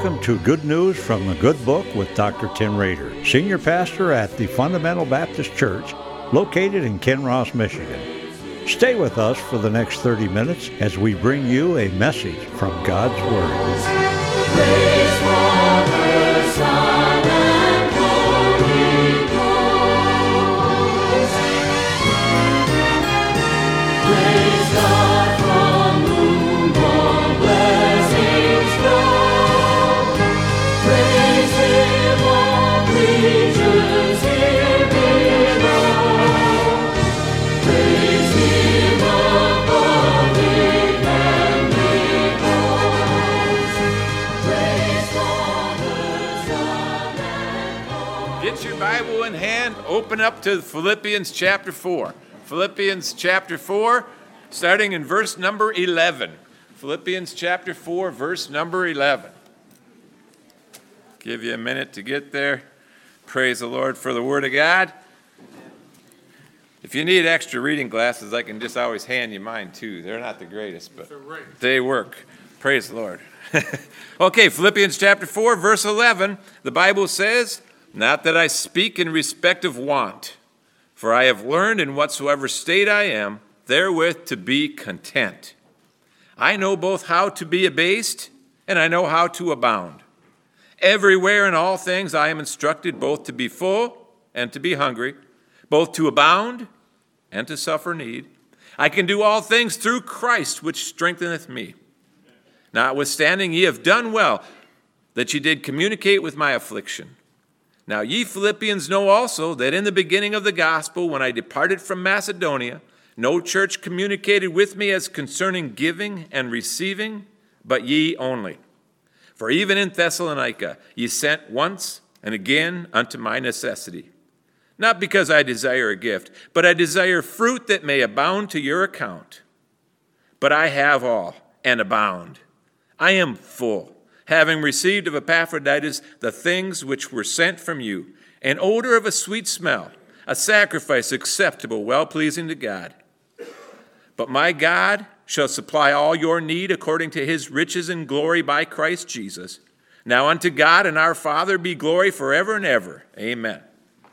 Welcome to Good News from the Good Book with Dr. Tim Rader, Senior Pastor at the Fundamental Baptist Church, located in Kinross, Michigan. Stay with us for the next 30 minutes as we bring you a message from God's Word. Praise Father, Son, and Holy Ghost. Praise God from whom all blessings flow. Praise Him, all creatures here below. Praise Him above the heavenly hosts. Praise Father, Son, and Holy. Get your Bible in hand, open up to Philippians chapter 4. Philippians chapter 4, starting in verse number 11. Philippians chapter 4, verse number 11. Give you a minute to get there. Praise the Lord for the Word of God. If you need extra reading glasses, I can just always hand you mine too. They're not the greatest, but they work. Praise the Lord. Okay, Philippians chapter 4, verse 11. The Bible says, "Not that I speak in respect of want, for I have learned in whatsoever state I am, therewith to be content. I know both how to be abased, and I know how to abound. Everywhere in all things I am instructed both to be full and to be hungry, both to abound and to suffer need. I can do all things through Christ, which strengtheneth me. Notwithstanding, ye have done well that ye did communicate with my affliction. Now ye Philippians know also that in the beginning of the gospel, when I departed from Macedonia, no church communicated with me as concerning giving and receiving, but ye only. For even in Thessalonica ye sent once and again unto my necessity. Not because I desire a gift, but I desire fruit that may abound to your account. But I have all and abound. I am full, having received of Epaphroditus the things which were sent from you, an odor of a sweet smell, a sacrifice acceptable, well-pleasing to God. But my God shall supply all your need according to his riches and glory by Christ Jesus. Now unto God and our Father be glory forever and ever. Amen."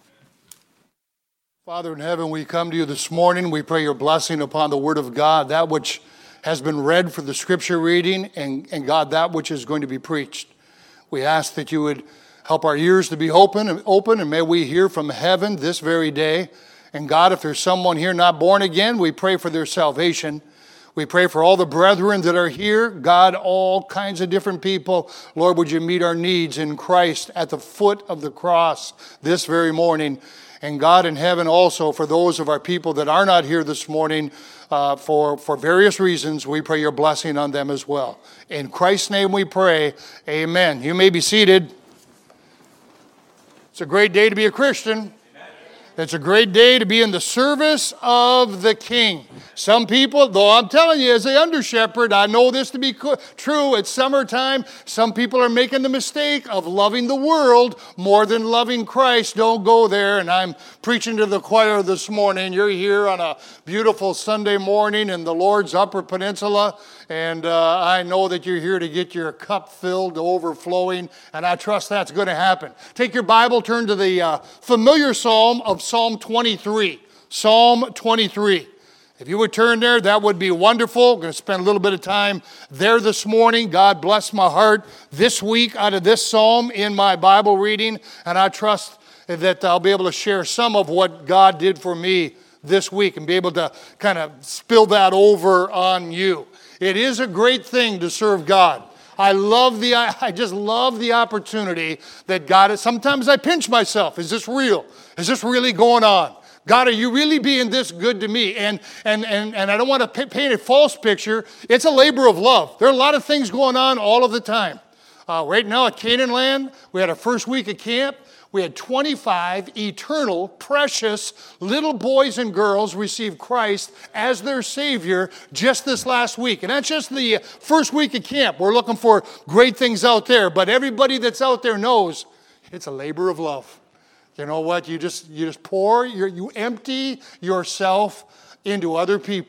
Father in heaven, we come to you this morning. We pray your blessing upon the word of God, that which has been read for the scripture reading, and God, that which is going to be preached. We ask that you would help our ears to be open, and may we hear from heaven this very day. And God, if there's someone here not born again, we pray for their salvation. We pray for all the brethren that are here. God, all kinds of different people. Lord, would you meet our needs in Christ at the foot of the cross this very morning. And God in heaven also, for those of our people that are not here this morning for various reasons, we pray your blessing on them as well. In Christ's name we pray, amen. You may be seated. It's a great day to be a Christian. It's a great day to be in the service of the King. Some people, though I'm telling you, as an under shepherd, I know this to be true. It's summertime. Some people are making the mistake of loving the world more than loving Christ. Don't go there. And I'm preaching to the choir this morning. You're here on a beautiful Sunday morning in the Lord's Upper Peninsula. And I know that you're here to get your cup filled to overflowing. And I trust that's going to happen. Take your Bible, turn to the familiar psalm of Psalm 23. Psalm 23. If you would turn there, that would be wonderful. I'm going to spend a little bit of time there this morning. God bless my heart this week out of this psalm in my Bible reading. And I trust that I'll be able to share some of what God did for me this week and be able to kind of spill that over on you. It is a great thing to serve God. I just love the opportunity that God is. Sometimes I pinch myself. Is this real? Is this really going on? God, are you really being this good to me? And I don't want to paint a false picture. It's a labor of love. There are a lot of things going on all of the time. Right now at Canaan Land, we had our first week of camp. We had 25 eternal, precious little boys and girls receive Christ as their Savior just this last week. And that's just the first week of camp. We're looking for great things out there. But everybody that's out there knows it's a labor of love. You know what? You just pour, you empty yourself into other people.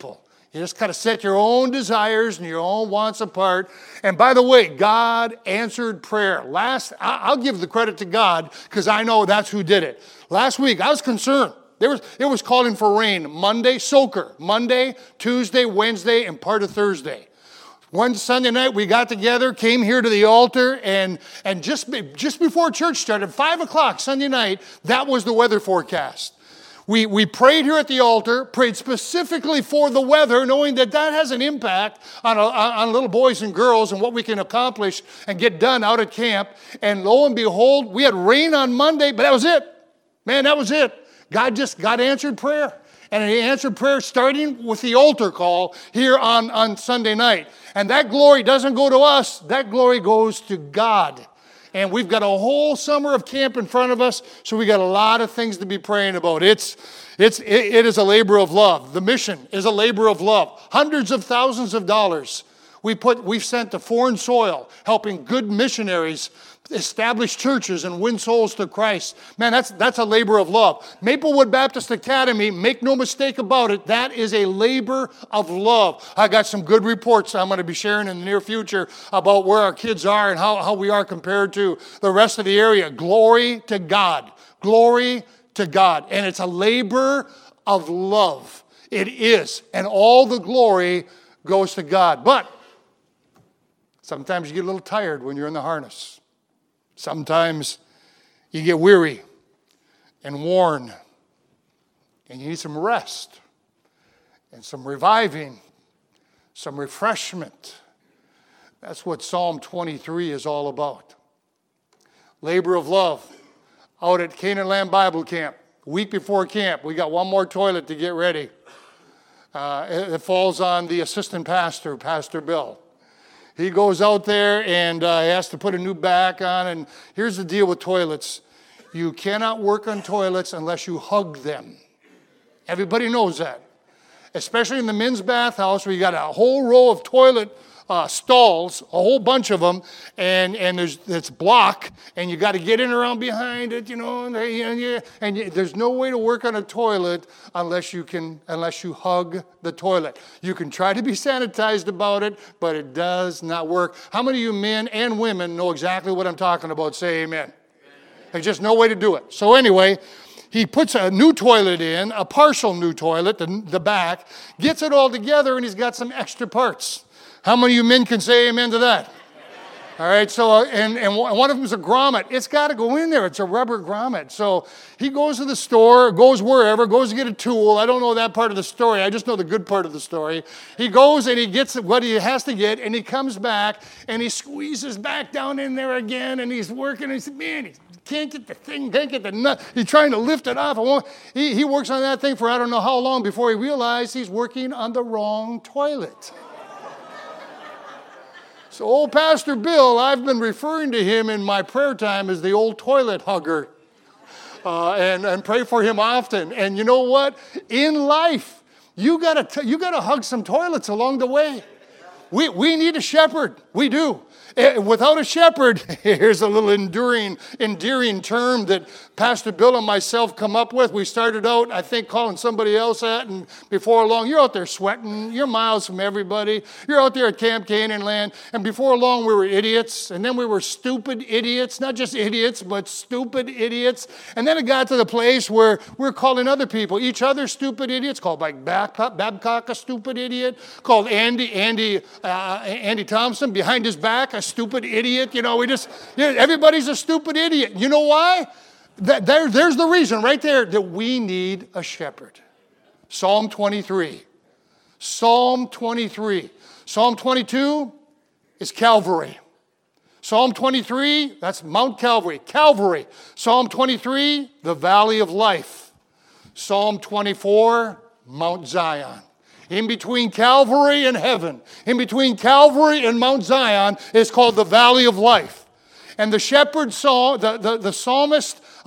You just kind of set your own desires and your own wants apart. And by the way, God answered prayer. I'll give the credit to God because I know that's who did it. Last week, I was concerned. It was calling for rain Monday, soaker. Monday, Tuesday, Wednesday, and part of Thursday. One Sunday night, we got together, came here to the altar, and just before church started, 5 o'clock Sunday night, that was the weather forecast. We prayed here at the altar, prayed specifically for the weather, knowing that has an impact on little boys and girls and what we can accomplish and get done out at camp. And lo and behold, we had rain on Monday, but that was it. Man, that was it. God answered prayer. And He answered prayer starting with the altar call here on Sunday night. And that glory doesn't go to us. That glory goes to God. And we've got a whole summer of camp in front of us, so we got a lot of things to be praying about. It is a labor of love. The mission is a labor of love. Hundreds of thousands of dollars we've sent to foreign soil, helping good missionaries establish churches and win souls to Christ. Man, that's a labor of love. Maplewood Baptist Academy, make no mistake about it, that is a labor of love. I got some good reports I'm going to be sharing in the near future about where our kids are and how we are compared to the rest of the area. Glory to God. Glory to God. And it's a labor of love. It is. And all the glory goes to God. But sometimes you get a little tired when you're in the harness. Sometimes you get weary and worn, and you need some rest and some reviving, some refreshment. That's what Psalm 23 is all about. Labor of love. Out at Canaan Land Bible Camp, a week before camp, we got one more toilet to get ready. It falls on the assistant pastor, Pastor Bill. He goes out there and has to put a new back on. And here's the deal with toilets. You cannot work on toilets unless you hug them. Everybody knows that. Especially in the men's bathhouse where you got a whole row of toilet stalls, a whole bunch of them, and it's block, and you got to get in around behind it, and there's no way to work on a toilet unless you hug the toilet. You can try to be sanitized about it, but it does not work. How many of you men and women know exactly what I'm talking about? Say amen. There's just no way to do it. So anyway, he puts a new toilet in, a partial new toilet, the back, gets it all together, and he's got some extra parts. How many of you men can say amen to that? All right, so, and one of them is a grommet. It's got to go in there. It's a rubber grommet. So he goes to the store, goes wherever, goes to get a tool. I don't know that part of the story. I just know the good part of the story. He goes and he gets what he has to get, and he comes back, and he squeezes back down in there again, and he's working, and he says, man, he can't get the thing, can't get the nut. He's trying to lift it off. He works on that thing for I don't know how long before he realized he's working on the wrong toilet. So old Pastor Bill, I've been referring to him in my prayer time as the old toilet hugger. And pray for him often. And you know what? In life, you gotta hug some toilets along the way. We need a shepherd. We do. Without a shepherd, here's a little endearing term that Pastor Bill and myself come up with. We started out, I think, calling somebody else that, and before long, you're out there sweating. You're miles from everybody. You're out there at Camp Canaan Land, and before long, we were idiots, and then we were stupid idiots. Not just idiots, but stupid idiots. And then it got to the place where we're calling other people, each other stupid idiots, called like Babcock a stupid idiot, called Andy Thompson behind his back a stupid idiot. Everybody's a stupid idiot. You know why? There's the reason right there that we need a shepherd. Psalm 23. Psalm 23. Psalm 22 is Calvary. Psalm 23, that's Mount Calvary. Calvary. Psalm 23, the Valley of Life. Psalm 24, Mount Zion. In between Calvary and heaven, in between Calvary and Mount Zion, is called the Valley of Life. And the shepherd the psalmist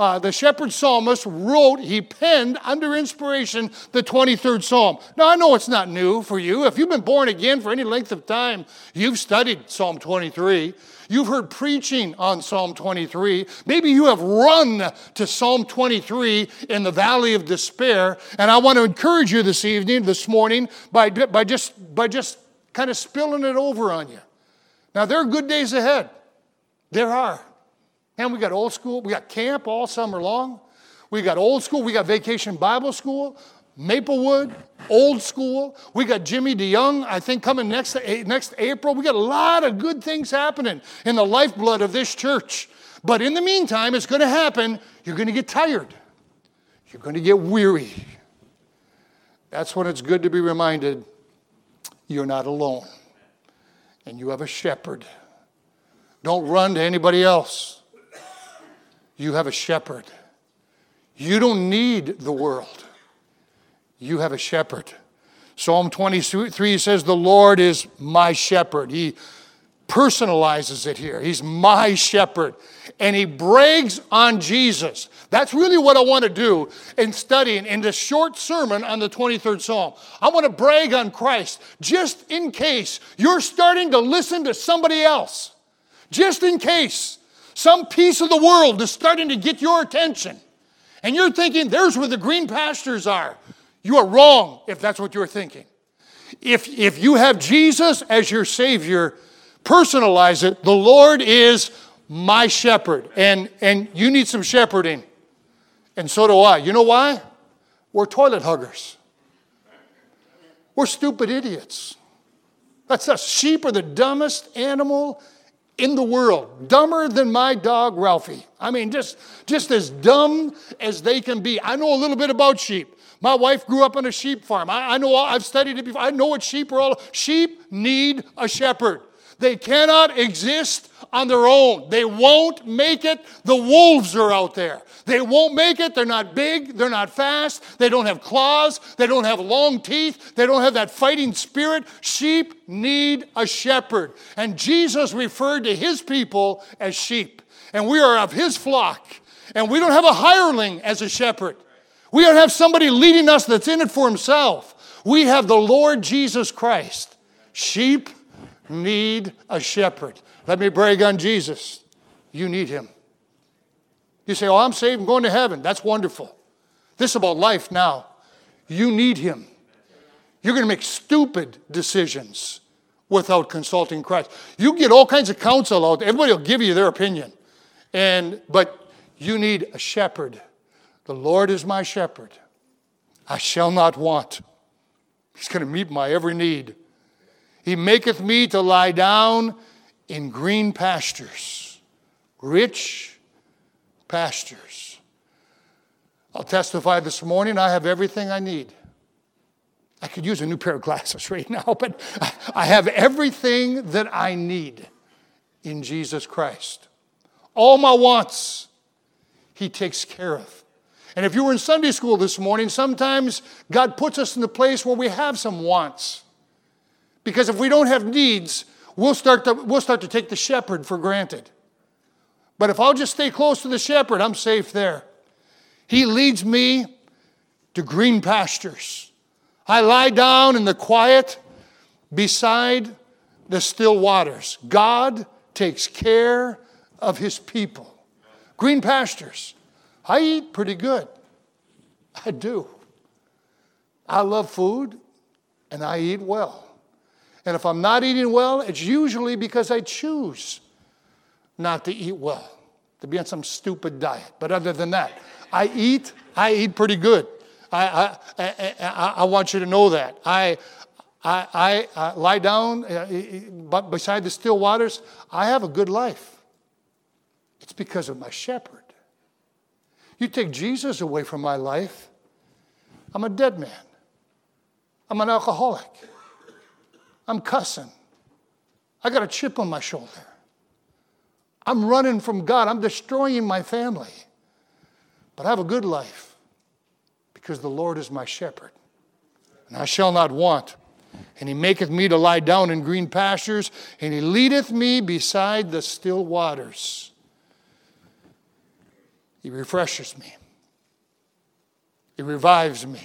the shepherd psalmist he penned under inspiration the 23rd Psalm. Now, I know it's not new for you. If you've been born again for any length of time, you've studied Psalm 23. You've heard preaching on Psalm 23. Maybe you have run to Psalm 23 in the valley of despair. And I want to encourage you this morning, by just kind of spilling it over on you. Now, there are good days ahead. There are. And we got old school. We got camp all summer long. We got old school. We got Vacation Bible School, Maplewood, old school. We got Jimmy DeYoung, I think, coming next April. We got a lot of good things happening in the lifeblood of this church. But in the meantime, it's going to happen. You're going to get tired. You're going to get weary. That's when it's good to be reminded you're not alone. And you have a shepherd. Don't run to anybody else. You have a shepherd. You don't need the world. You have a shepherd. Psalm 23 says, the Lord is my shepherd. He personalizes it here. He's my shepherd. And he brags on Jesus. That's really what I want to do in studying in this short sermon on the 23rd Psalm. I want to brag on Christ just in case you're starting to listen to somebody else. Just in case some piece of the world is starting to get your attention. And you're thinking, there's where the green pastures are. You are wrong if that's what you're thinking. If you have Jesus as your Savior, personalize it. The Lord is my shepherd. And you need some shepherding. And so do I. You know why? We're toilet huggers. We're stupid idiots. That's us. Sheep are the dumbest animal in the world. Dumber than my dog, Ralphie. I mean, just as dumb as they can be. I know a little bit about sheep. My wife grew up on a sheep farm. I know, I've studied it before. I know what sheep are all. Sheep need a shepherd. They cannot exist on their own. They won't make it. The wolves are out there. They won't make it. They're not big. They're not fast. They don't have claws. They don't have long teeth. They don't have that fighting spirit. Sheep need a shepherd. And Jesus referred to his people as sheep. And we are of his flock. And we don't have a hireling as a shepherd. We don't have somebody leading us that's in it for himself. We have the Lord Jesus Christ. Sheep need a shepherd. Let me brag on Jesus. You need him. You say, oh, I'm saved, I'm going to heaven. That's wonderful. This is about life now. You need him. You're going to make stupid decisions without consulting Christ. You get all kinds of counsel out there. Everybody will give you their opinion. But you need a shepherd. The Lord is my shepherd. I shall not want. He's going to meet my every need. He maketh me to lie down in green pastures, rich pastures. I'll testify this morning, I have everything I need. I could use a new pair of glasses right now, but I have everything that I need in Jesus Christ. All my wants, he takes care of. And if you were in Sunday school this morning, sometimes God puts us in the place where we have some wants. Because if we don't have needs, we'll start to take the shepherd for granted. But if I'll just stay close to the shepherd, I'm safe there. He leads me to green pastures. I lie down in the quiet beside the still waters. God takes care of his people. Green pastures. I eat pretty good. I do. I love food, and I eat well. And if I'm not eating well, it's usually because I choose not to eat well, to be on some stupid diet. But other than that, I eat pretty good. I want you to know that. I lie down beside the still waters. I have a good life. It's because of my shepherd. You take Jesus away from my life, I'm a dead man. I'm an alcoholic. I'm cussing. I got a chip on my shoulder. I'm running from God. I'm destroying my family. But I have a good life because the Lord is my shepherd. And I shall not want. And he maketh me to lie down in green pastures, and he leadeth me beside the still waters. He refreshes me. He revives me.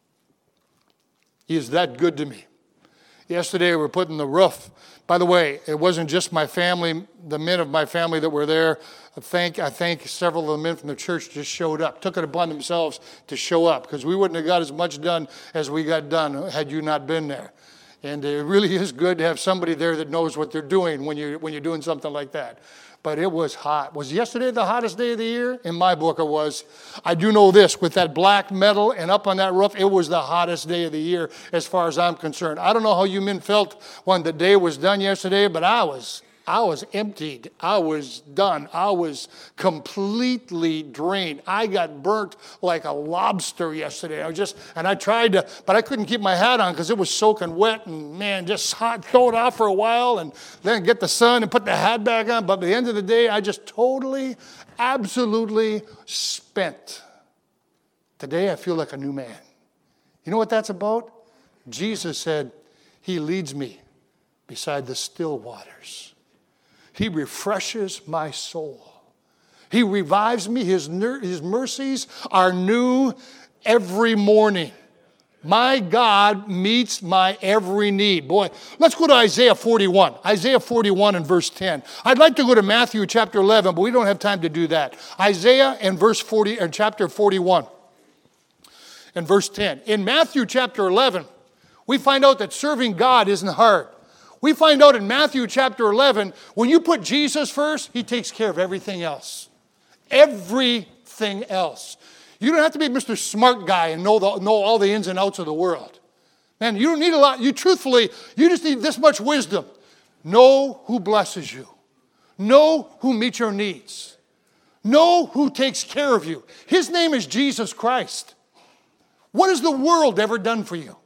He is that good to me. Yesterday we were putting the roof. By the way, it wasn't just my family, the men of my family that were there. I think several of the men from the church just showed up, took it upon themselves to show up, because we wouldn't have got as much done as we got done had you not been there. And it really is good to have somebody there that knows what they're doing when you're doing something like that. But it was hot. Was yesterday the hottest day of the year? In my book it was. I do know this, with that black metal and up on that roof, it was the hottest day of the year as far as I'm concerned. I don't know how you men felt when the day was done yesterday, but I was emptied. I was done. I was completely drained. I got burnt like a lobster yesterday. I tried to, but I couldn't keep my hat on because it was soaking wet, and man, just hot, throw it off for a while and then get the sun and put the hat back on. But at the end of the day, I just totally, absolutely spent. Today I feel like a new man. You know what that's about? Jesus said, He leads me beside the still waters. He refreshes my soul. He revives me. His mercies are new every morning. My God meets my every need. Boy, let's go to Isaiah 41. Isaiah 41 and verse 10. I'd like to go to Matthew chapter 11, but we don't have time to do that. Isaiah and chapter 41 and verse 10. In Matthew chapter 11, we find out that serving God isn't hard. We find out in Matthew chapter 11, when you put Jesus first, He takes care of everything else. Everything else. You don't have to be Mr. Smart Guy and know all the ins and outs of the world. Man, you don't need a lot. You just need this much wisdom. Know who blesses you. Know who meets your needs. Know who takes care of you. His name is Jesus Christ. What has the world ever done for you?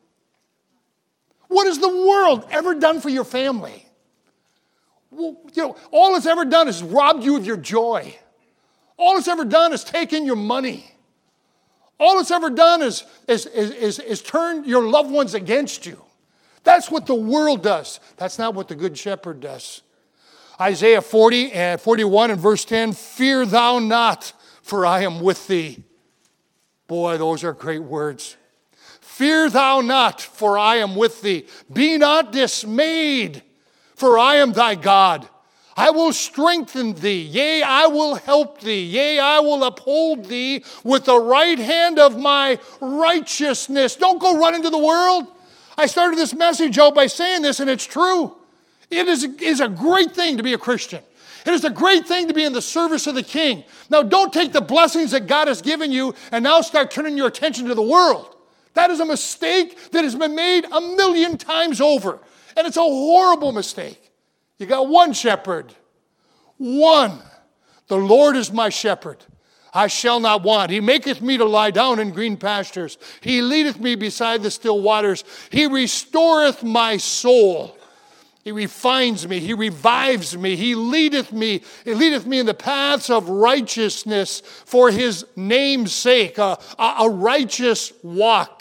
What has the world ever done for your family? Well, all it's ever done is robbed you of your joy. All it's ever done is taken your money. All it's ever done is turn your loved ones against you. That's what the world does. That's not what the Good Shepherd does. Isaiah 41 and verse 10, Fear thou not, for I am with thee. Boy, those are great words. Fear thou not, for I am with thee. Be not dismayed, for I am thy God. I will strengthen thee. Yea, I will help thee. Yea, I will uphold thee with the right hand of my righteousness. Don't go run into the world. I started this message out by saying this, and it's true. It is a great thing to be a Christian. It is a great thing to be in the service of the King. Now, don't take the blessings that God has given you and now start turning your attention to the world. That is a mistake that has been made 1,000,000 times over. And it's a horrible mistake. You got one shepherd. One. The Lord is my shepherd. I shall not want. He maketh me to lie down in green pastures. He leadeth me beside the still waters. He restoreth my soul. He refines me. He revives me. He leadeth me. He leadeth me in the paths of righteousness for His name's sake. A righteous walk.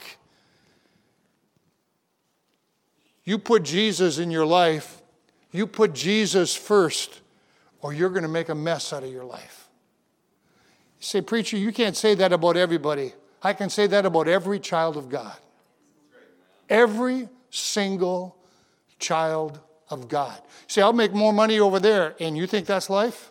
You put Jesus in your life. You put Jesus first, or you're going to make a mess out of your life. You say, preacher, you can't say that about everybody. I can say that about every child of God. Every single child of God. Say, I'll make more money over there, and you think that's life?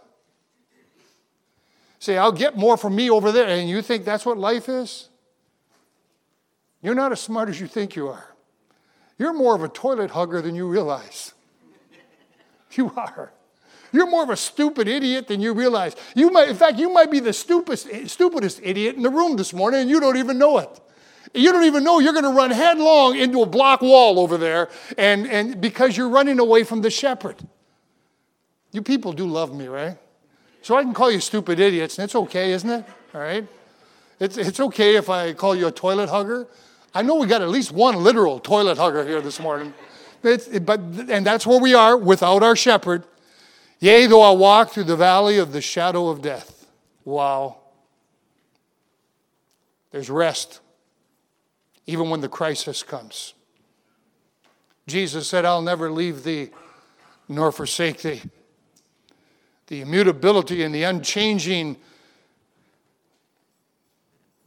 Say, I'll get more from me over there, and you think that's what life is? You're not as smart as you think you are. You're more of a toilet hugger than you realize. You are. You're more of a stupid idiot than you realize. You might be the stupidest idiot in the room this morning, and you don't even know it. You don't even know you're going to run headlong into a block wall over there, and because you're running away from the shepherd. You people do love me, right? So I can call you stupid idiots, and it's okay, isn't it? All right? It's okay if I call you a toilet hugger. I know we got at least one literal toilet hugger here this morning. And that's where we are without our shepherd. Yea, though I walk through the valley of the shadow of death. Wow. There's rest, even when the crisis comes. Jesus said, I'll never leave thee nor forsake thee. The immutability and the unchanging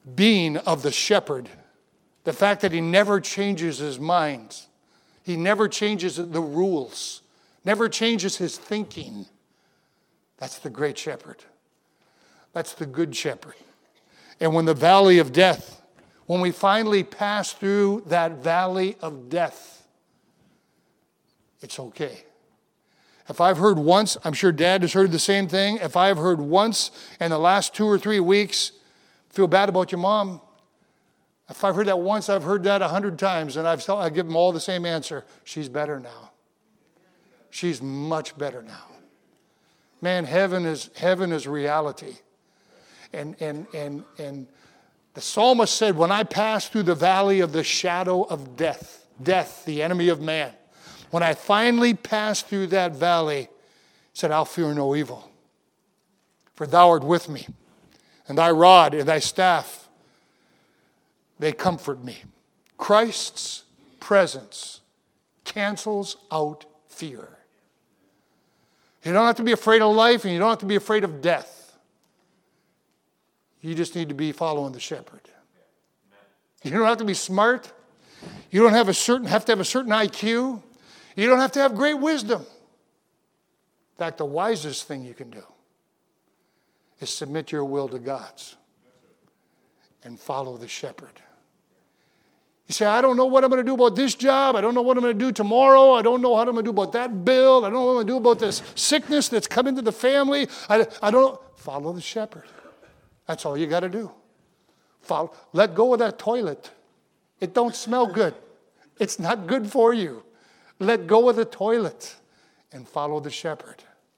being of the shepherd, the fact that he never changes his mind, he never changes the rules, never changes his thinking. That's the great shepherd. That's the good shepherd. And when the valley of death, when we finally pass through that valley of death, it's okay. If I've heard once, I'm sure Dad has heard the same thing. If I've heard once in the last 2 or 3 weeks, feel bad about your mom. If I've heard that once, I've heard that 100 times, and I give them all the same answer. She's better now. She's much better now. Man, heaven is reality. And the psalmist said, when I pass through the valley of the shadow of death, the enemy of man, when I finally pass through that valley, he said, I'll fear no evil. For thou art with me, and thy rod and thy staff, they comfort me. Christ's presence cancels out fear. You don't have to be afraid of life, and you don't have to be afraid of death. You just need to be following the shepherd. You don't have to be smart. You don't have to have a certain IQ. You don't have to have great wisdom. In fact, the wisest thing you can do is submit your will to God's and follow the shepherd. You say, I don't know what I'm going to do about this job. I don't know what I'm going to do tomorrow. I don't know what I'm going to do about that bill. I don't know what I'm going to do about this sickness that's come into the family. I don't. Follow the shepherd. That's all you got to do. Let go of that toilet. It don't smell good. It's not good for you. Let go of the toilet and follow the shepherd.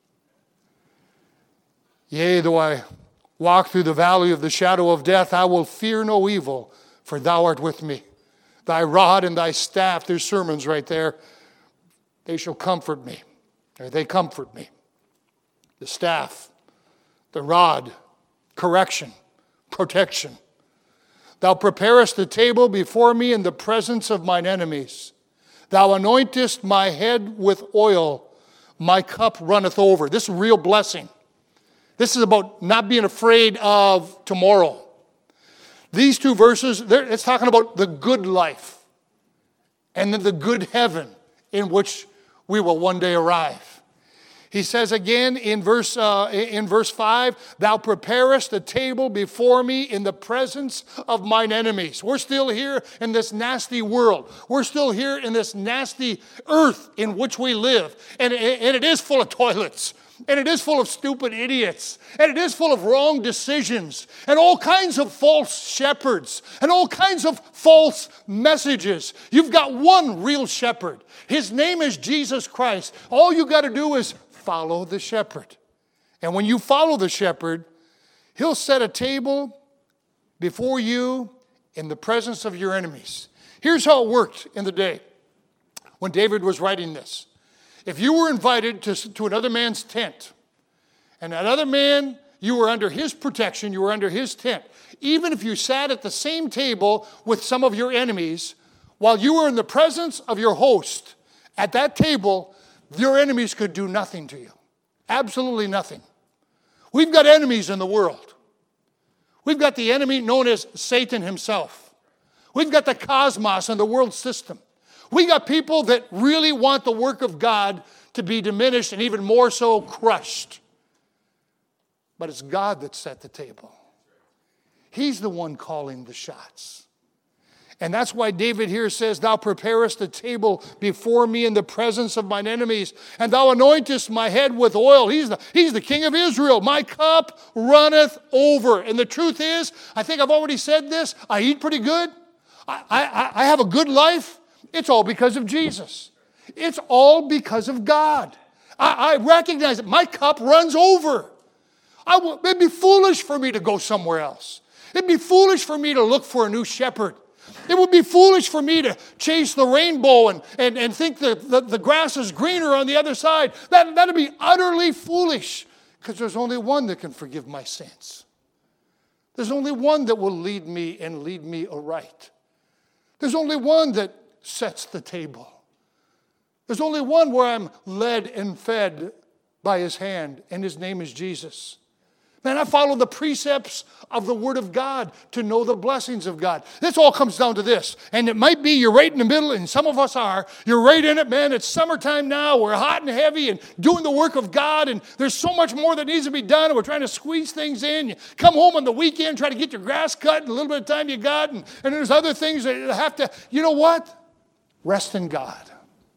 Yea, though I walk through the valley of the shadow of death, I will fear no evil, for thou art with me. Thy rod and thy staff, there's sermons right there, they shall comfort me. Or they comfort me. The staff, the rod, correction, protection. Thou preparest the table before me in the presence of mine enemies. Thou anointest my head with oil. My cup runneth over. This is a real blessing. This is about not being afraid of tomorrow. These 2 verses, it's talking about the good life and then the good heaven in which we will one day arrive. He says again in verse 5, thou preparest a table before me in the presence of mine enemies. We're still here in this nasty world. We're still here in this nasty earth in which we live. And it is full of toilets. And it is full of stupid idiots. And it is full of wrong decisions. And all kinds of false shepherds. And all kinds of false messages. You've got one real shepherd. His name is Jesus Christ. All you got to do is follow the shepherd. And when you follow the shepherd, he'll set a table before you in the presence of your enemies. Here's how it worked in the day when David was writing this. If you were invited to another man's tent, and that other man, you were under his protection, you were under his tent, even if you sat at the same table with some of your enemies, while you were in the presence of your host, at that table, your enemies could do nothing to you. Absolutely nothing. We've got enemies in the world. We've got the enemy known as Satan himself. We've got the cosmos and the world system. We got people that really want the work of God to be diminished and even more so crushed. But it's God that set the table. He's the one calling the shots. And that's why David here says, thou preparest a table before me in the presence of mine enemies, and thou anointest my head with oil. He's the king of Israel. My cup runneth over. And the truth is, I think I've already said this, I eat pretty good. I have a good life. It's all because of Jesus. It's all because of God. I recognize that my cup runs over. It'd be foolish for me to go somewhere else. It'd be foolish for me to look for a new shepherd. It would be foolish for me to chase the rainbow and think the grass is greener on the other side. That'd be utterly foolish, because there's only one that can forgive my sins. There's only one that will lead me and lead me aright. There's only one that sets the table. There's only one where I'm led and fed by his hand, and his name is Jesus. Man, I follow the precepts of the Word of God to know the blessings of God. This all comes down to this. And it might be you're right in the middle, and some of us are. You're right in it, man. It's summertime now. We're hot and heavy and doing the work of God, and there's so much more that needs to be done, and we're trying to squeeze things in. You come home on the weekend, try to get your grass cut in a little bit of time you got, and there's other things that have to, you know what? Rest in God.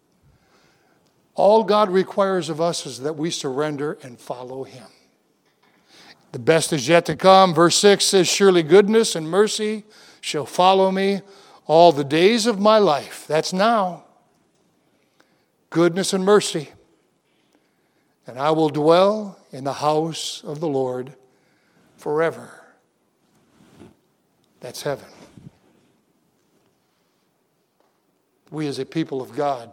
All God requires of us is that we surrender and follow Him. The best is yet to come. Verse 6 says, surely goodness and mercy shall follow me all the days of my life. That's now. Goodness and mercy. And I will dwell in the house of the Lord forever. That's heaven. We as a people of God,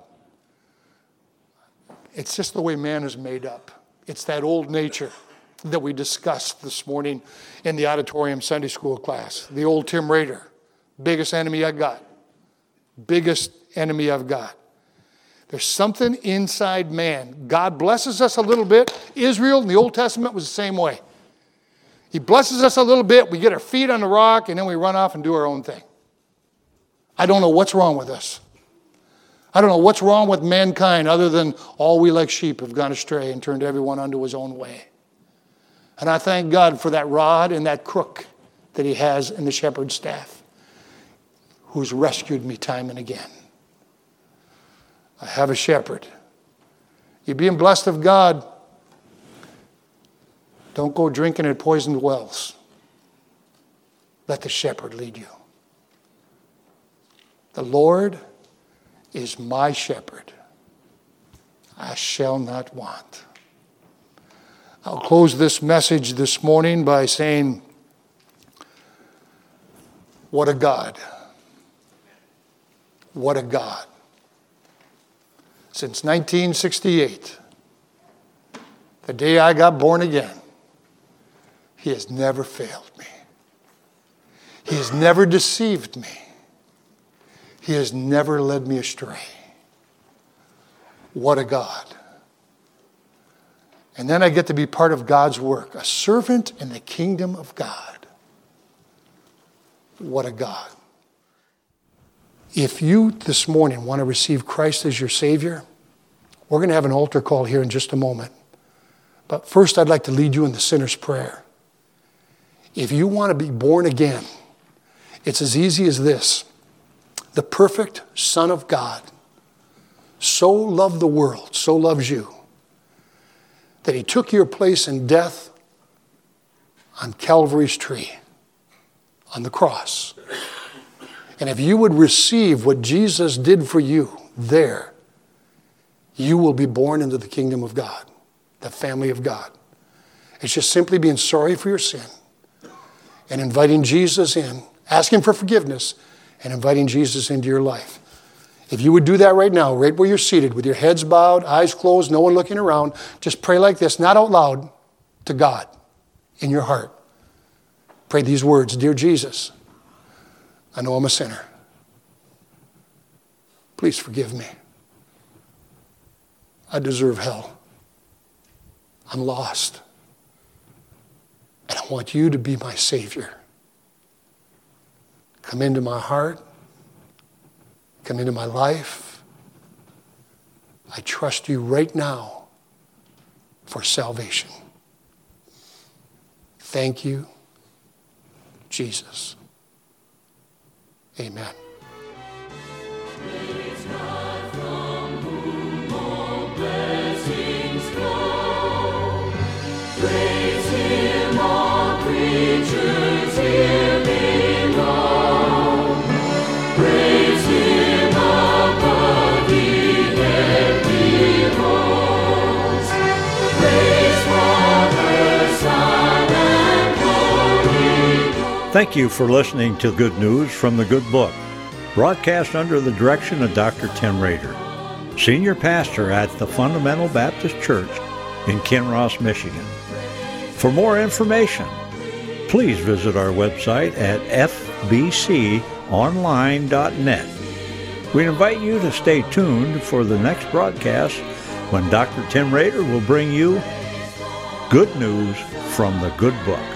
it's just the way man is made up. It's that old nature that we discussed this morning in the auditorium Sunday school class. The old Tim Rader, biggest enemy I got. Biggest enemy I've got. There's something inside man. God blesses us a little bit. Israel in the Old Testament was the same way. He blesses us a little bit. We get our feet on the rock, and then we run off and do our own thing. I don't know what's wrong with us. I don't know what's wrong with mankind other than all we like sheep have gone astray and turned everyone unto his own way. And I thank God for that rod and that crook that He has in the shepherd's staff, who's rescued me time and again. I have a shepherd. You're being blessed of God. Don't go drinking at poisoned wells. Let the shepherd lead you. The Lord is my shepherd. I shall not want. I'll close this message this morning by saying, what a God. What a God. Since 1968, the day I got born again, He has never failed me. He has never deceived me. He has never led me astray. What a God. And then I get to be part of God's work, a servant in the kingdom of God. What a God. If you this morning want to receive Christ as your Savior, we're going to have an altar call here in just a moment. But first, I'd like to lead you in the sinner's prayer. If you want to be born again, it's as easy as this. The perfect Son of God so loved the world, so loves you, that He took your place in death on Calvary's tree, on the cross. And if you would receive what Jesus did for you there, you will be born into the kingdom of God, the family of God. It's just simply being sorry for your sin and inviting Jesus in, asking for forgiveness, and inviting Jesus into your life. If you would do that right now, right where you're seated, with your heads bowed, eyes closed, no one looking around, just pray like this, not out loud, to God, in your heart. Pray these words, Dear Jesus, I know I'm a sinner. Please forgive me. I deserve hell. I'm lost. And I want you to be my Savior. Come into my heart. Come into my life. I trust you right now for salvation. Thank you, Jesus. Amen. Praise God from whom all blessings flow. Praise Him, all creatures here below. Praise Him above the heavenly hosts. Praise Father, Son, and Holy Ghost. Thank you for listening to Good News from the Good Book, broadcast under the direction of Dr. Tim Rader, Senior Pastor at the Fundamental Baptist Church in Kinross, Michigan. For more information, please visit our website at fbconline.net. We invite you to stay tuned for the next broadcast when Dr. Tim Rader will bring you Good news from the good book.